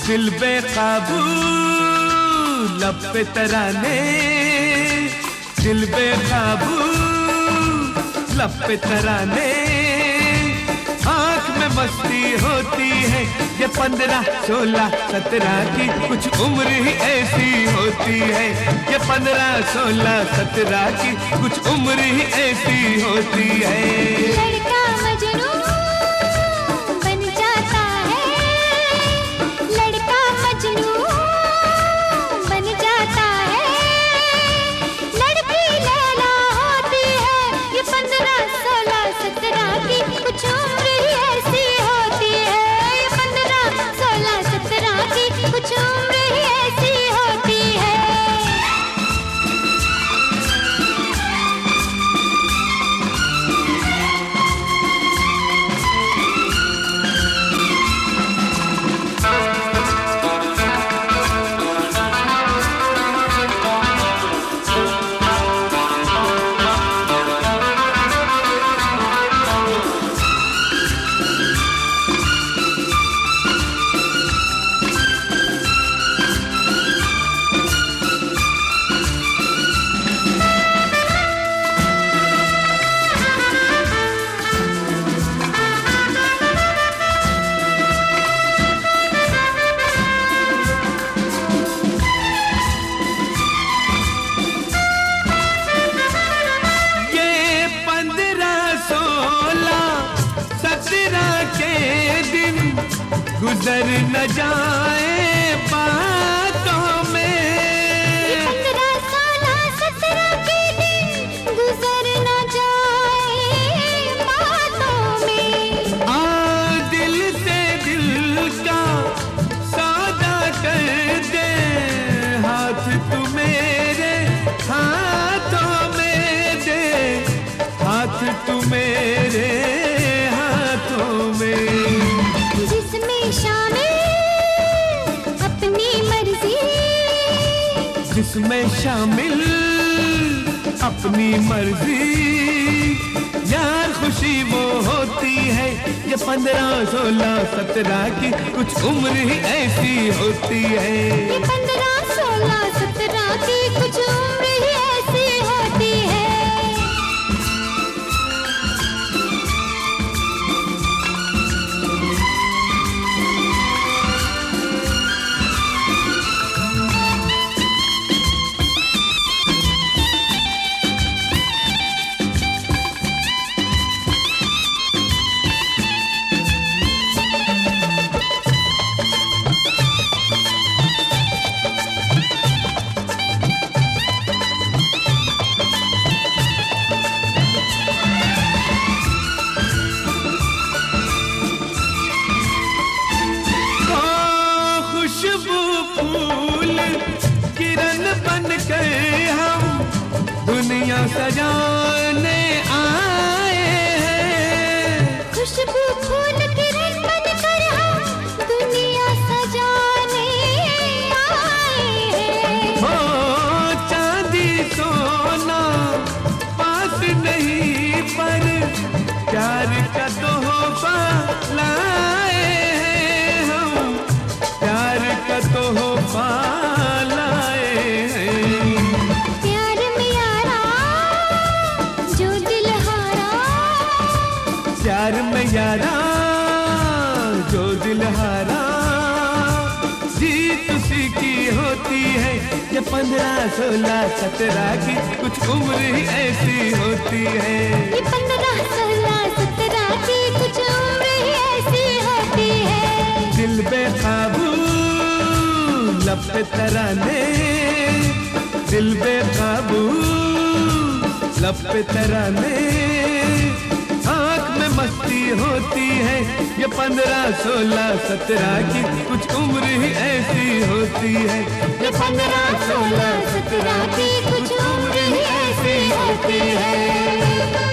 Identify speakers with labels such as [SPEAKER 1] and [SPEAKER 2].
[SPEAKER 1] दिल बेकाबू लब पे तराने, दिल बेकाबू लब पे तराने, आँख में मस्ती होती है ये 15, 16, 17 की कुछ उम्र ही ऐसी होती है। ये 15, 16, 17 की कुछ उम्र ही ऐसी होती है।
[SPEAKER 2] लड़का मजनू बन जाता है, लड़का मजनू बन जाता है, लड़की लैला होती है ये 15, 16, 17 की कुछ उम्र ही ऐसी होती है। ये 15, 16, 17 की कुछ उम्र ही ऐसी होती है।
[SPEAKER 1] गुजर न जाए बातों में,
[SPEAKER 2] 15, 16, 17 के दिन गुजर न जाए बातों में।
[SPEAKER 1] दिल से दिल का सौदा कर दे, हाथ तू मेरे हाथों में दे, हाथ तू मेरे हाथों में।
[SPEAKER 2] जिसमें शामिल अपनी मर्जी,
[SPEAKER 1] जिसमें शामिल अपनी मर्जी, यार खुशी वो होती है ये 15, 16, 17 की कुछ उम्र ही ऐसी होती है।
[SPEAKER 2] ये 15, 16, 17 की कुछ उम्र ही ऐसी होती है।
[SPEAKER 1] फूल किरण बनकर हम दुनिया सजाने आए हैं।
[SPEAKER 2] खुशबू फूल किरण बनकर हम दुनिया सजाने आए हैं।
[SPEAKER 1] हो चांदी सोना पास नहीं पर प्यार का तोहफा लाए हैं हम, प्यार का तोहफा लाए हैं।
[SPEAKER 2] प्यार में यारा जो दिल हारा,
[SPEAKER 1] प्यार में यारा जो दिल हारा, जीत उसी की होती है ये 15, 16, 17 की कुछ उम्र ही ऐसी होती है।
[SPEAKER 2] ये 15, 16, 17 की कुछ उम्र ही ऐसी होती है।
[SPEAKER 1] दिल बेकाबू लब पे तराने, दिल बेकाबू लब पे तराने, आँख में मस्ती होती है ये 15, 16, 17 की कुछ उम्र ही ऐसी होती है।
[SPEAKER 2] ये 15, 16, 17 की कुछ उम्र ही ऐसी होती है।